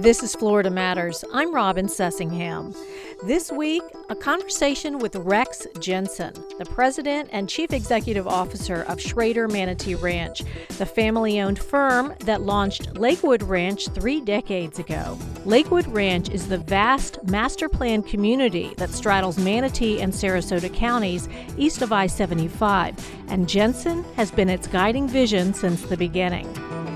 This is Florida Matters. I'm Robin Sessingham. This week, a conversation with Rex Jensen, the president and chief executive officer of Schrader Manatee Ranch, the family-owned firm that launched Lakewood Ranch 3 decades ago. Lakewood Ranch is the vast master-planned community that straddles Manatee and Sarasota counties east of I-75, and Jensen has been its guiding vision since the beginning.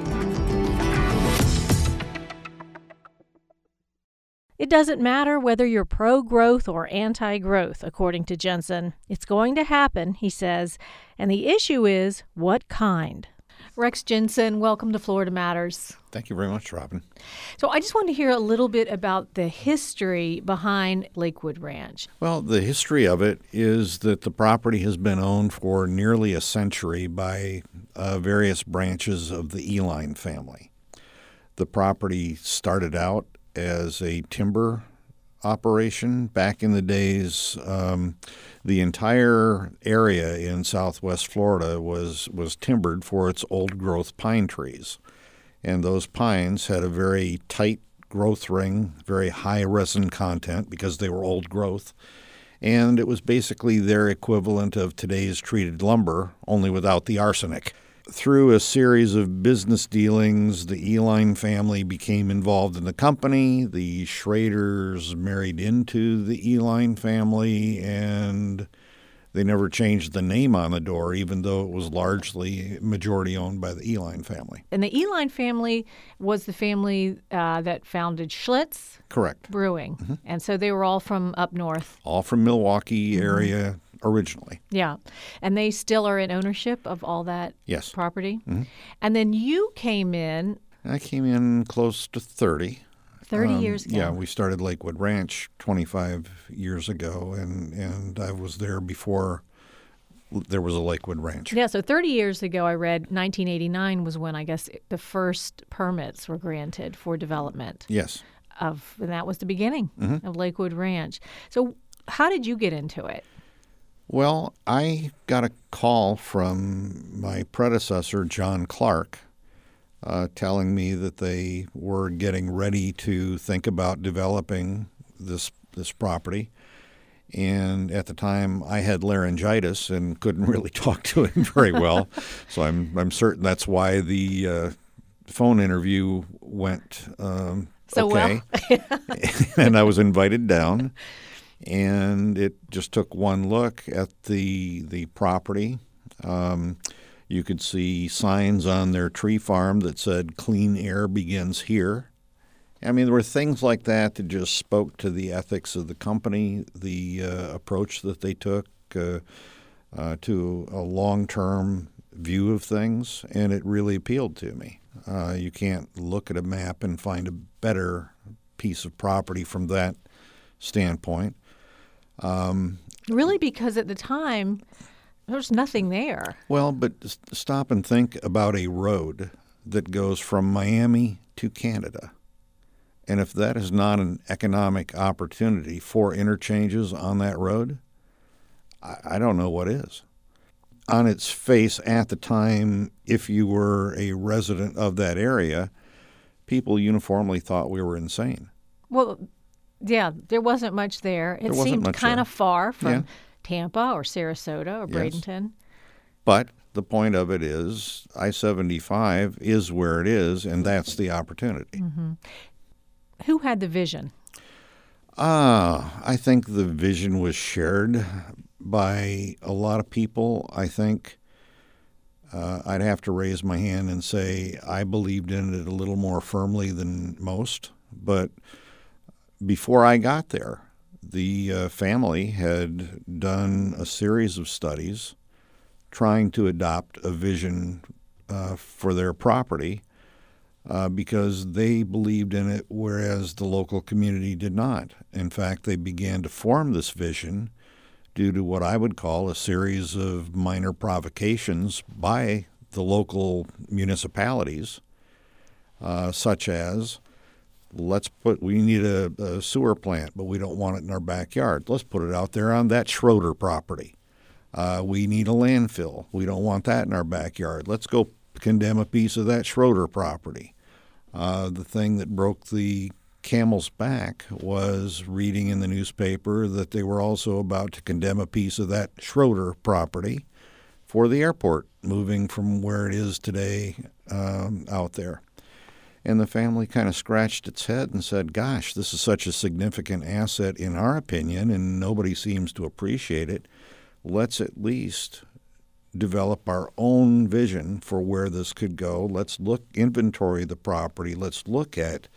It doesn't matter whether you're pro-growth or anti-growth, according to Jensen. It's going to happen, he says, and the issue is what kind. Rex Jensen, welcome to Florida Matters. Thank you very much, Robin. So I just want to hear a little bit about the history behind Lakewood Ranch. Well, the history of it is that the property has been owned for nearly a century by various branches of the Eline family. The property started out as a timber operation. Back in the days, the entire area in southwest Florida was timbered for its old-growth pine trees. And those pines had a very tight growth ring, very high resin content because they were old growth. And it was basically their equivalent of today's treated lumber, only without the arsenic. Through a series of business dealings, the Eline family became involved in the company. The Schraders married into the Eline family, and they never changed the name on the door, even though it was largely majority owned by the Eline family. And the Eline family was the family that founded Schlitz Correct. Brewing. Mm-hmm. And so they were all from up north. All from Milwaukee area originally. Yeah. And they still are in ownership of all that Yes. property? Mm-hmm. And then you came in. I came in close to 30. 30 years ago. Yeah, we started Lakewood Ranch 25 years ago, and I was there before there was a Lakewood Ranch. Yeah, so 30 years ago, I read 1989 was when I guess the first permits were granted for development. Yes. And that was the beginning of Lakewood Ranch. So how did you get into it? Well, I got a call from my predecessor, John Clark, telling me that they were getting ready to think about developing this property. And at the time, I had laryngitis and couldn't really talk to him very well. So I'm certain that's why the phone interview went okay. Well. And I was invited down. And it just took one look at the property. You could see signs on their tree farm that said, "Clean air begins here." I mean, there were things like that that just spoke to the ethics of the company, the approach that they took to a long-term view of things, and it really appealed to me. You can't look at a map and find a better piece of property from that standpoint. Really, because at the time, there was nothing there. Well, but stop and think about a road that goes from Miami to Canada. And if that is not an economic opportunity for interchanges on that road, I don't know what is. On its face at the time, if you were a resident of that area, people uniformly thought we were insane. Well, yeah, there wasn't much there. It seemed kind of far from Tampa or Sarasota or Bradenton. But the point of it is I-75 is where it is, and that's the opportunity. Mm-hmm. Who had the vision? I think the vision was shared by a lot of people. I think I'd have to raise my hand and say I believed in it a little more firmly than most, but before I got there, the family had done a series of studies trying to adopt a vision for their property because they believed in it, whereas the local community did not. In fact, they began to form this vision due to what I would call a series of minor provocations by the local municipalities, such as, we need a sewer plant, but we don't want it in our backyard. Let's put it out there on that Schroeder property. We need a landfill. We don't want that in our backyard. Let's go condemn a piece of that Schroeder property. The thing that broke the camel's back was reading in the newspaper that they were also about to condemn a piece of that Schroeder property for the airport, moving from where it is today out there. And the family kind of scratched its head and said, gosh, this is such a significant asset in our opinion, and nobody seems to appreciate it. Let's at least develop our own vision for where this could go. Let's inventory the property. Let's look at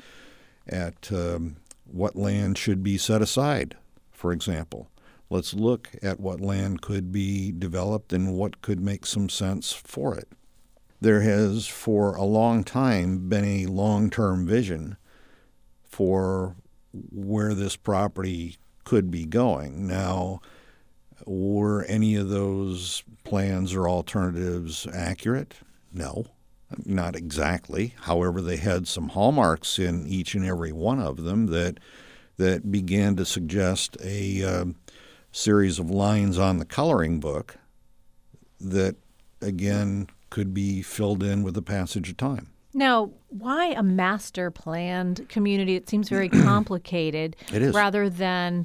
what land should be set aside, for example. Let's look at what land could be developed and what could make some sense for it. There has, for a long time, been a long-term vision for where this property could be going. Now, were any of those plans or alternatives accurate? No, not exactly. However, they had some hallmarks in each and every one of them that began to suggest a series of lines on the coloring book that, again, could be filled in with the passage of time. Now, why a master planned community? It seems very complicated. It is. Rather than,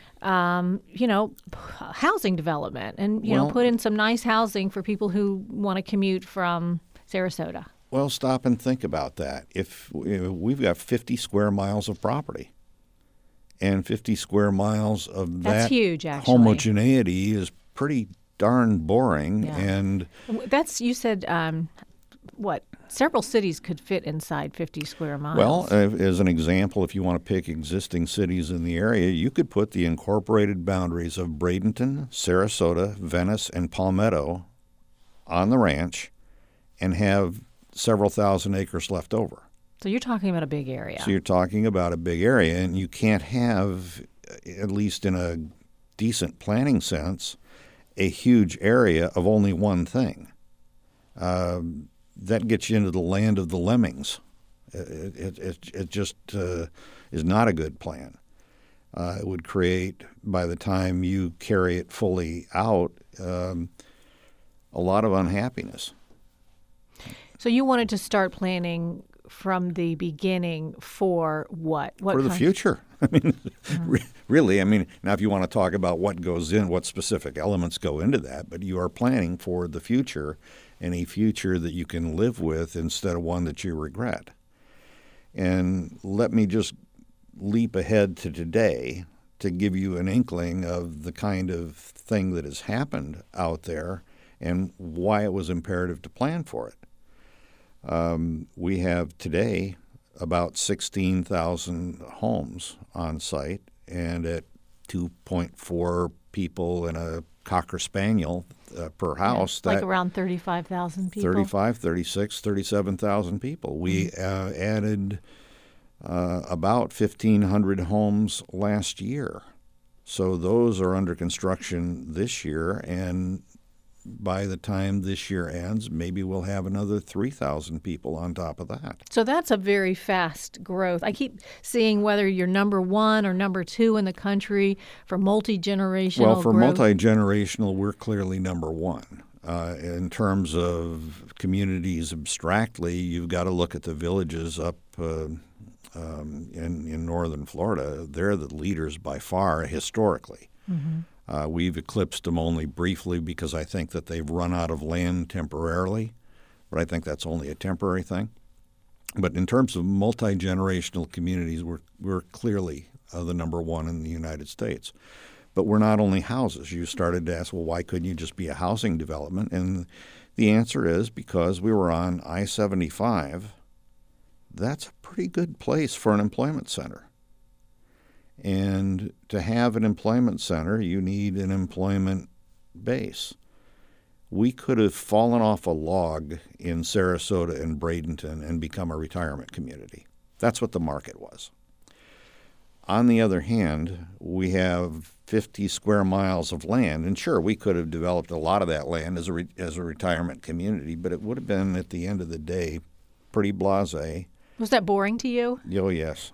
housing development and, put in some nice housing for people who want to commute from Sarasota. Well, stop and think about that. If we've got 50 square miles of property, and 50 square miles of that's huge, actually. Homogeneity is pretty darn boring. Yeah. And you said, several cities could fit inside 50 square miles. Well, as an example, if you want to pick existing cities in the area, you could put the incorporated boundaries of Bradenton, Sarasota, Venice, and Palmetto on the ranch and have several thousand acres left over. So you're talking about a big area. So you're talking about a big area, and you can't have, at least in a decent planning sense, a huge area of only one thing. That gets you into the land of the lemmings. It just is not a good plan. It would create, by the time you carry it fully out, a lot of unhappiness. So you wanted to start planning from the beginning for what? For the future. I mean, really, now if you want to talk about what goes in, what specific elements go into that, but you are planning for the future and a future that you can live with instead of one that you regret. And let me just leap ahead to today to give you an inkling of the kind of thing that has happened out there and why it was imperative to plan for it. We have today about 16,000 homes on site, and at 2.4 people and a Cocker Spaniel per house. Like around 35,000 people? 35, 36, 37,000 people. We added about 1,500 homes last year. So those are under construction this year, and by the time this year ends, maybe we'll have another 3,000 people on top of that. So that's a very fast growth. I keep seeing whether you're number one or number two in the country for multi-generational Well, for growth. multi-generational, we're clearly number one. In terms of communities abstractly, you've got to look at the villages up in northern Florida. They're the leaders by far historically. Mm-hmm. We've eclipsed them only briefly because I think that they've run out of land temporarily, but I think that's only a temporary thing. But in terms of multi-generational communities, we're clearly the number one in the United States. But we're not only houses. You started to ask, well, why couldn't you just be a housing development? And the answer is because we were on I-75. That's a pretty good place for an employment center. And to have an employment center, you need an employment base. We could have fallen off a log in Sarasota and Bradenton and become a retirement community. That's what the market was. On the other hand, we have 50 square miles of land, and sure, we could have developed a lot of that land as a retirement community, but it would have been, at the end of the day, pretty blasé. Was that boring to you? Oh, yes.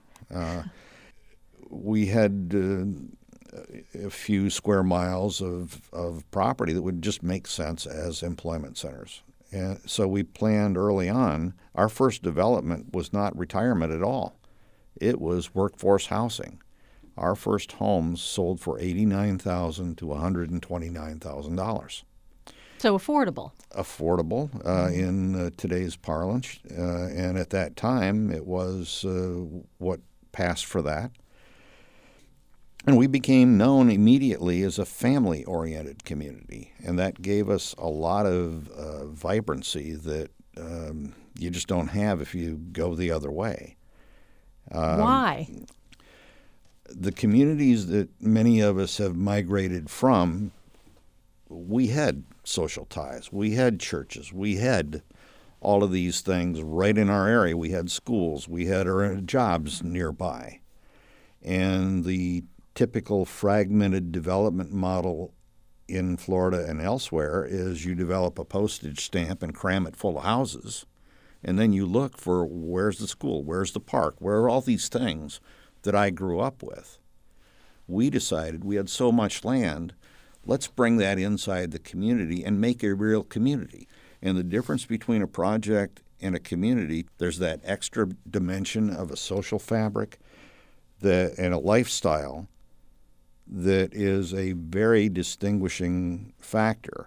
We had a few square miles of property that would just make sense as employment centers. And so we planned early on. Our first development was not retirement at all. It was workforce housing. Our first homes sold for $89,000 to $129,000. So affordable. Affordable in today's parlance, and at that time it was what passed for that. And we became known immediately as a family-oriented community, and that gave us a lot of vibrancy that you just don't have if you go the other way. Why? The communities that many of us have migrated from, we had social ties. We had churches. We had all of these things right in our area. We had schools. We had our jobs nearby. And the typical fragmented development model in Florida and elsewhere is you develop a postage stamp and cram it full of houses, and then you look for where's the school, where's the park, where are all these things that I grew up with. We decided we had so much land, let's bring that inside the community and make a real community. And the difference between a project and a community, there's that extra dimension of a social fabric and a lifestyle that is a very distinguishing factor.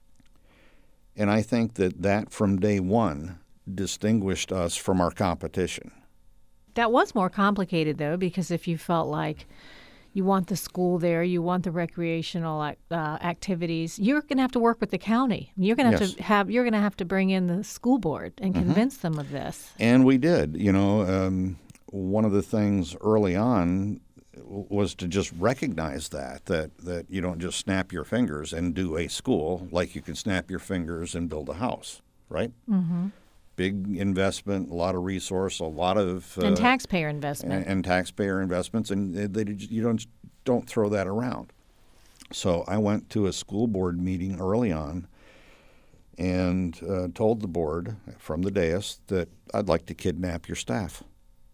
And I think that from day one distinguished us from our competition. That was more complicated, though, because if you felt like you want the school there, you want the recreational activities, you're going to have to work with the county. You're going to you're going to have to bring in the school board and convince them of this. And we did. One of the things early on was to just recognize that you don't just snap your fingers and do a school like you can snap your fingers and build a house, right? Mm-hmm. Big investment, a lot of resource, a lot of and taxpayer investment, and taxpayer investments, and you don't throw that around. So I went to a school board meeting early on and told the board from the dais that I'd like to kidnap your staff.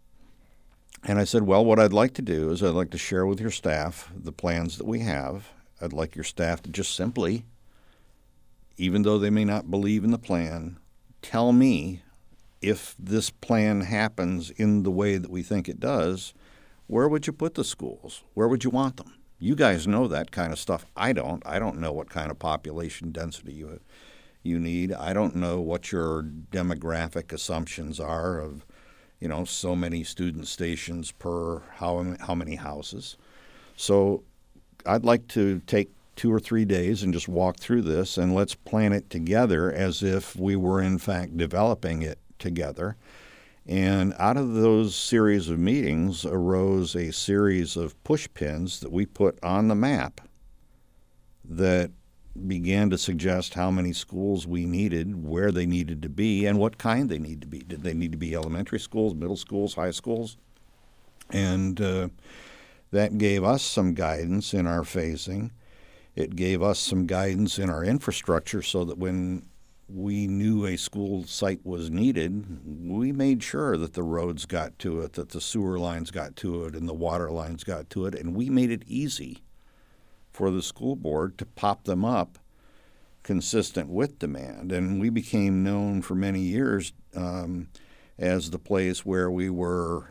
And I said, well, what I'd like to do is I'd like to share with your staff the plans that we have. I'd like your staff to just simply, even though they may not believe in the plan, tell me if this plan happens in the way that we think it does, where would you put the schools? Where would you want them? You guys know that kind of stuff. I don't. I don't know what kind of population density you need. I don't know what your demographic assumptions are of so many student stations per how many houses. So I'd like to take 2 or 3 days and just walk through this, and let's plan it together as if we were in fact developing it together. And out of those series of meetings arose a series of push pins that we put on the map that began to suggest how many schools we needed, where they needed to be, and what kind they need to be. Did they need to be elementary schools, middle schools, high schools? And that gave us some guidance in our phasing. It gave us some guidance in our infrastructure so that when we knew a school site was needed, we made sure that the roads got to it, that the sewer lines got to it, and the water lines got to it, and we made it easy for the school board to pop them up consistent with demand. And we became known for many years as the place where we were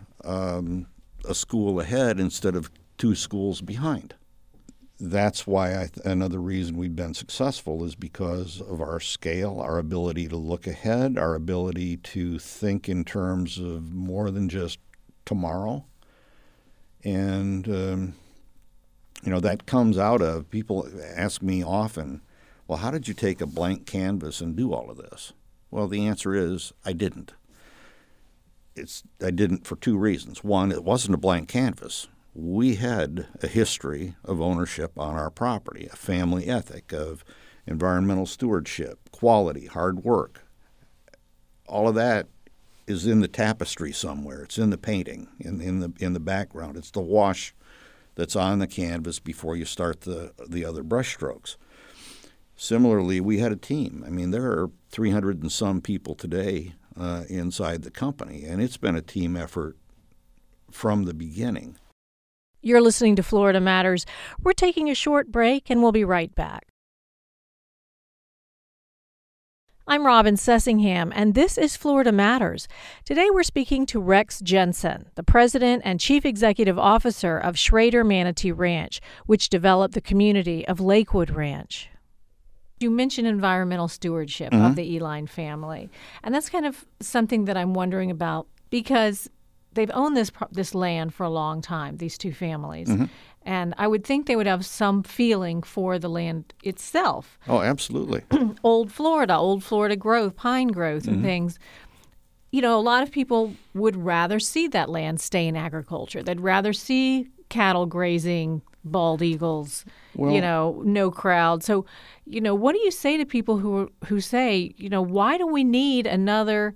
a school ahead instead of 2 schools behind. That's why another reason we've been successful is because of our scale, our ability to look ahead, our ability to think in terms of more than just tomorrow. And that comes out of, people ask me often, well, how did you take a blank canvas and do all of this? Well, the answer is I didn't. I didn't for 2 reasons. One, it wasn't a blank canvas. We had a history of ownership on our property, a family ethic of environmental stewardship, quality, hard work. All of that is in the tapestry somewhere. It's in the painting, in the background. It's the wash that's on the canvas before you start the other brush strokes. Similarly, we had a team. I mean, there are 300 and some people today inside the company, and it's been a team effort from the beginning. You're listening to Florida Matters. We're taking a short break, and we'll be right back. I'm Robin Sessingham, and this is Florida Matters. Today we're speaking to Rex Jensen, the president and chief executive officer of Schrader Manatee Ranch, which developed the community of Lakewood Ranch. You mentioned environmental stewardship of the Uihlein family, and that's kind of something that I'm wondering about because they've owned this land for a long time, these two families. And I would think they would have some feeling for the land itself. Oh, absolutely. Old Florida growth, pine growth and things. You know, a lot of people would rather see that land stay in agriculture. They'd rather see cattle grazing, bald eagles, no crowd. So, what do you say to people who say, why do we need another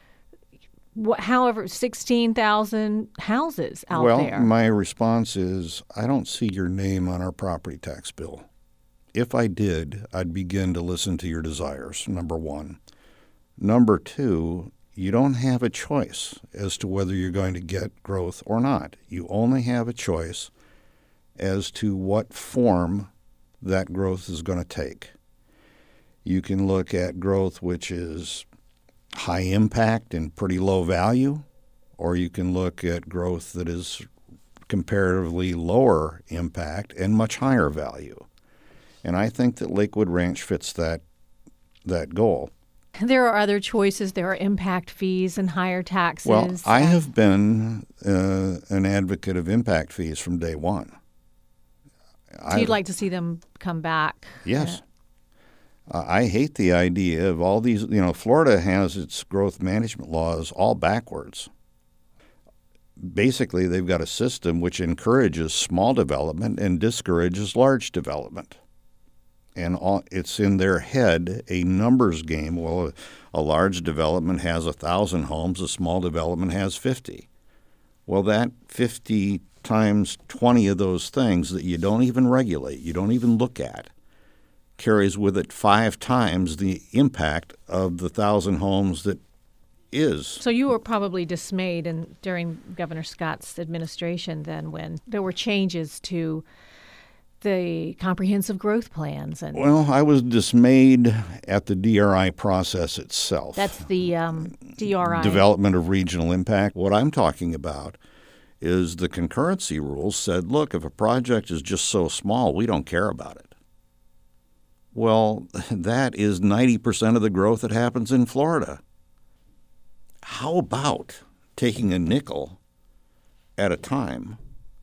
16,000 houses out there? Well, my response is I don't see your name on our property tax bill. If I did, I'd begin to listen to your desires, number one. Number two, you don't have a choice as to whether you're going to get growth or not. You only have a choice as to what form that growth is going to take. You can look at growth which is high impact and pretty low value, or you can look at growth that is comparatively lower impact and much higher value. And I think that Lakewood Ranch fits that goal. There are other choices. There are impact fees and higher taxes. Well, I have been an advocate of impact fees from day one. So you'd like to see them come back? Yes. I hate the idea of all these, Florida has its growth management laws all backwards. Basically, they've got a system which encourages small development and discourages large development. And it's in their head a numbers game. Well, a large development has 1,000 homes, a small development has 50. Well, that 50 times 20 of those things that you don't even regulate, you don't even look at, carries with it 5 times the impact of the 1,000 homes that is. So you were probably dismayed during Governor Scott's administration then when there were changes to the comprehensive growth plans. Well, I was dismayed at the DRI process itself. That's the DRI. Development of Regional Impact. What I'm talking about is the concurrency rules said, look, if a project is just so small, we don't care about it. Well, that is 90% of the growth that happens in Florida. How about taking a nickel at a time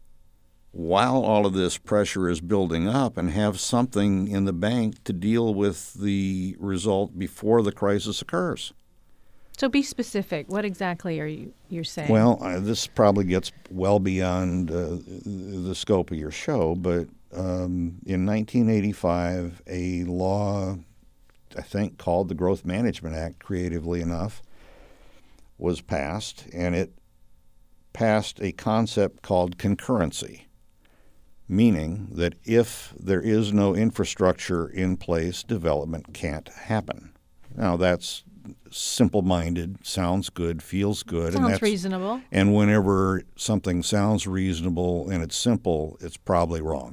while all of this pressure is building up and have something in the bank to deal with the result before the crisis occurs? So be specific. What exactly are you're saying? Well, this probably gets well beyond the scope of your show, but in 1985, a law, I think, called the Growth Management Act, creatively enough, was passed, and it passed a concept called concurrency, meaning that if there is no infrastructure in place, development can't happen. Now, that's simple-minded, sounds good, feels good. Sounds reasonable. And whenever something sounds reasonable and it's simple, it's probably wrong.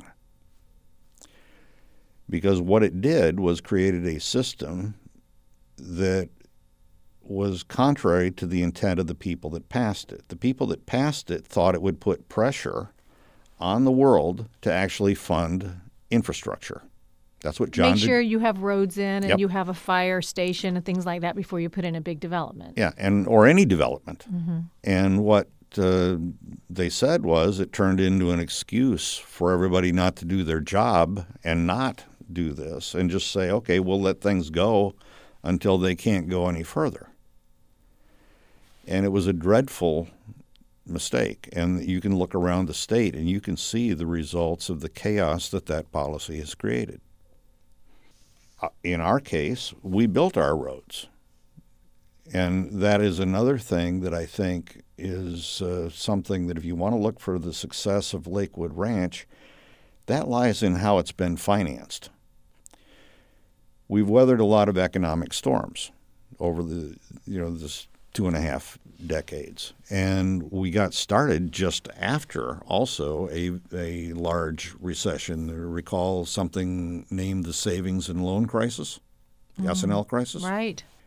Because what it did was created a system that was contrary to the intent of the people that passed it. The people that passed it thought it would put pressure on the world to actually fund infrastructure. That's what John did. Make sure you have roads in and Yep. you have a fire station and things like that before you put in a big development. Yeah, or any development. And what they said was it turned into an excuse for everybody not to do their job and not do this and just say, okay, we'll let things go until they can't go any further. And it was a dreadful mistake. And you can look around the state and you can see the results of the chaos that policy has created. In our case, we built our roads. And that is another thing that I think is something that if you want to look for the success of Lakewood Ranch, that lies in how it's been financed. We've weathered a lot of economic storms over this 2.5 decades. And we got started just after also a large recession. Recall something named the Savings and Loan Crisis, the S&L crisis? Right.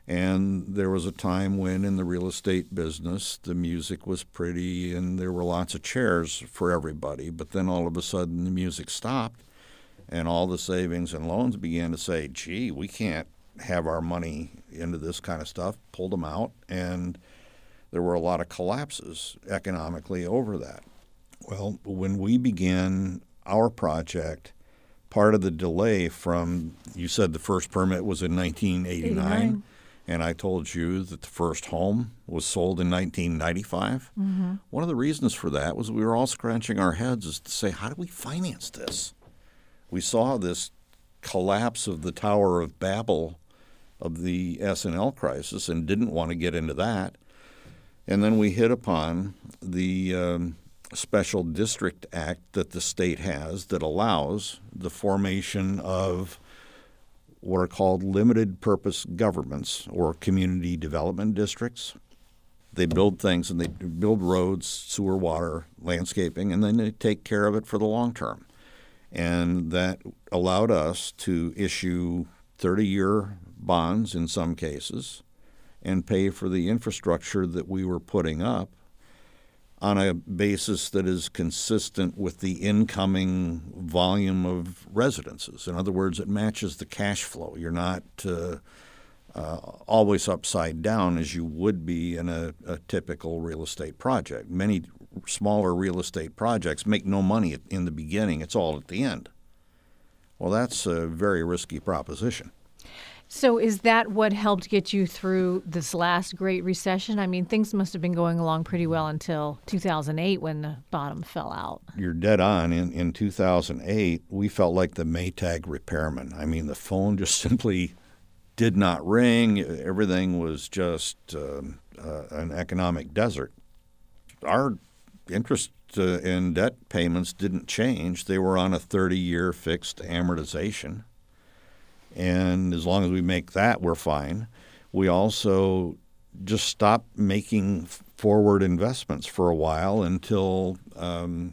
And there was a time when in the real estate business, the music was pretty and there were lots of chairs for everybody. But then all of a sudden the music stopped and all the savings and loans began to say, gee, we can't have our money into this kind of stuff, pulled them out. And there were a lot of collapses economically over that. Well, when we began our project, part of the delay from, you said the first permit was in 1989. And I told you that the first home was sold in 1995. Mm-hmm. One of the reasons for that was we were all scratching our heads as to say, how do we finance this? We saw this collapse of the Tower of Babel of the S&L crisis and didn't want to get into that. And then we hit upon the Special District Act that the state has that allows the formation of what are called limited purpose governments or community development districts. They build things and they build roads, sewer, water, landscaping, and then they take care of it for the long term. And that allowed us to issue 30-year bonds in some cases and pay for the infrastructure that we were putting up on a basis that is consistent with the incoming volume of residences. In other words, it matches the cash flow. You're not always upside down as you would be in a typical real estate project. Many smaller real estate projects make no money in the beginning. It's all at the end. Well, that's a very risky proposition. So is that what helped get you through this last Great Recession? I mean, things must have been going along pretty well until 2008 when the bottom fell out. You're dead on. In 2008, we felt like the Maytag repairman. I mean, the phone just simply did not ring. Everything was just an economic desert. Our interest and debt payments didn't change. They were on a 30-year fixed amortization. And as long as we make that, we're fine. We also just stopped making forward investments for a while until the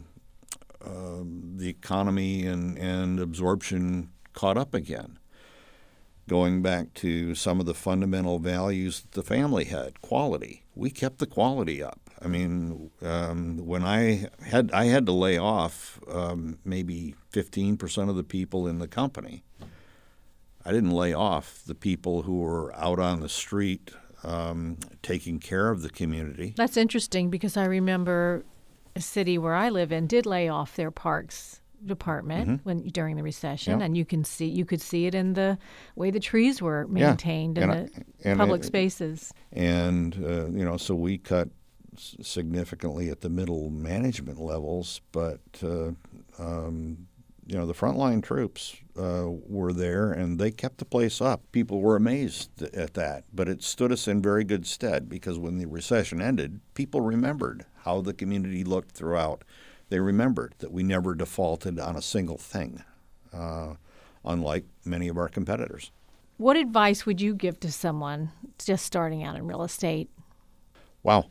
economy and absorption caught up again. Going back to some of the fundamental values that the family had, quality. We kept the quality up. I mean, when I had to lay off maybe 15% of the people in the company. I didn't lay off the people who were out on the street taking care of the community. That's interesting because I remember a city where I live in did lay off their parks department during the recession, and you could see it in the way the trees were maintained in the public spaces. And so we cut significantly at the middle management levels, but the frontline troops were there, and they kept the place up. People were amazed at that, but it stood us in very good stead because when the recession ended, people remembered how the community looked throughout. They remembered that we never defaulted on a single thing, unlike many of our competitors. What advice would you give to someone just starting out in real estate? Wow.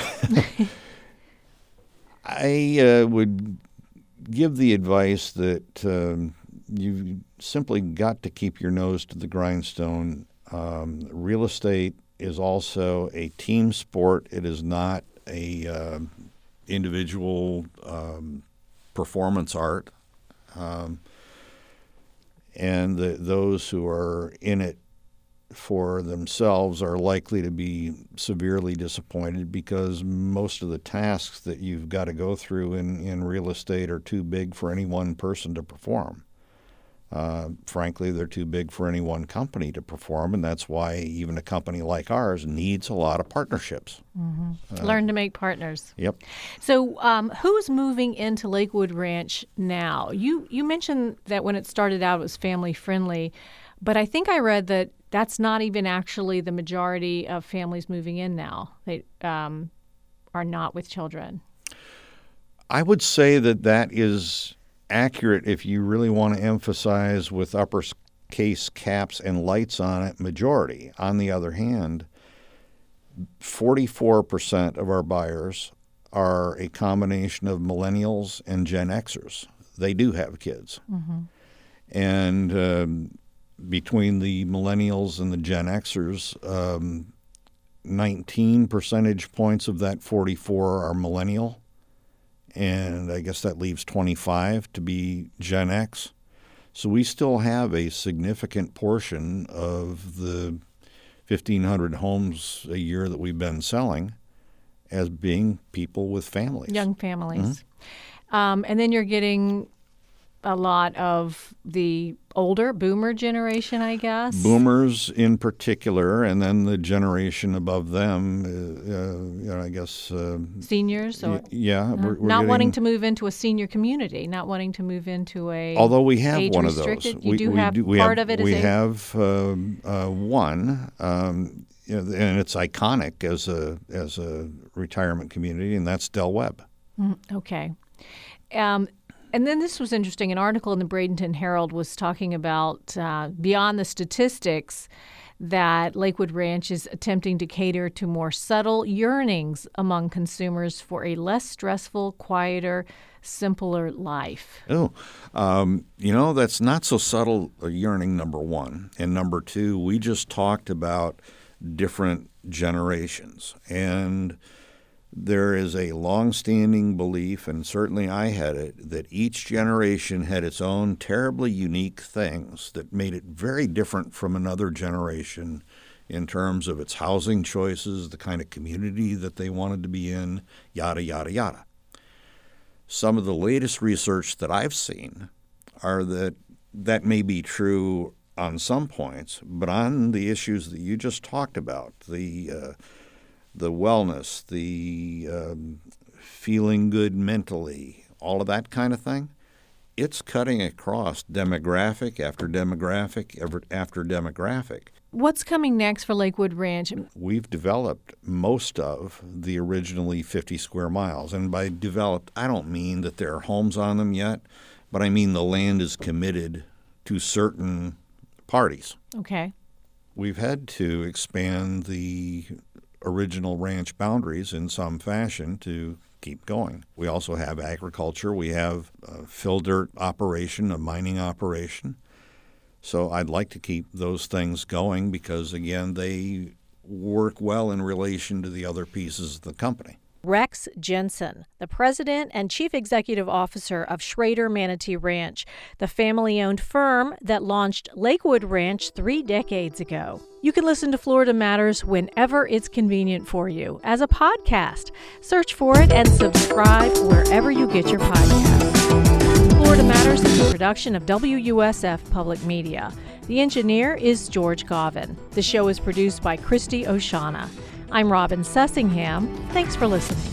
I would give the advice that you've simply got to keep your nose to the grindstone. Real estate is also a team sport. It is not a individual performance art. And those who are in it for themselves are likely to be severely disappointed because most of the tasks that you've got to go through in real estate are too big for any one person to perform. Frankly, they're too big for any one company to perform, and that's why even a company like ours needs a lot of partnerships. Mm-hmm. Learn to make partners. Yep. So who's moving into Lakewood Ranch now? You mentioned that when it started out it was family-friendly, but I think I read that that's not even actually the majority of families moving in now. They are not with children. I would say that is accurate if you really want to emphasize with uppercase caps and lights on it, majority. On the other hand, 44% of our buyers are a combination of millennials and Gen Xers. They do have kids. Mm-hmm. And between the millennials and the Gen Xers, 19 percentage points of that 44 are millennial, and I guess that leaves 25 to be Gen X. So we still have a significant portion of the 1,500 homes a year that we've been selling as being people with families. Young families. Mm-hmm. And then you're getting a lot of the older boomer generation, I guess. Boomers in particular, and then the generation above them, I guess. Seniors? Or, yeah. We're not wanting to move into a senior community, not wanting to move into a although we have one of those. You do have part of it as we have one, and it's iconic as a retirement community, and that's Del Webb. Okay. And then this was interesting. An article in the Bradenton Herald was talking about, beyond the statistics, that Lakewood Ranch is attempting to cater to more subtle yearnings among consumers for a less stressful, quieter, simpler life. That's not so subtle a yearning, number one. And number two, we just talked about different generations. And there is a long-standing belief, and certainly I had it, that each generation had its own terribly unique things that made it very different from another generation in terms of its housing choices, the kind of community that they wanted to be in, yada, yada, yada. Some of the latest research that I've seen are that may be true on some points, but on the issues that you just talked about, the wellness, the feeling good mentally, all of that kind of thing, it's cutting across demographic after demographic after demographic. What's coming next for Lakewood Ranch? We've developed most of the originally 50 square miles. And by developed, I don't mean that there are homes on them yet, but I mean the land is committed to certain parties. Okay. We've had to expand the original ranch boundaries in some fashion to keep going. We also have agriculture. We have a fill dirt operation, a mining operation. So I'd like to keep those things going because, again, they work well in relation to the other pieces of the company. Rex Jensen, the president and chief executive officer of Schrader Manatee Ranch, the family-owned firm that launched Lakewood Ranch 3 decades ago. You can listen to Florida Matters whenever it's convenient for you as a podcast. Search for it and subscribe wherever you get your podcasts. Florida Matters is a production of WUSF Public Media. The engineer is George Govan. The show is produced by Christy Oshana. I'm Robin Sessingham. Thanks for listening.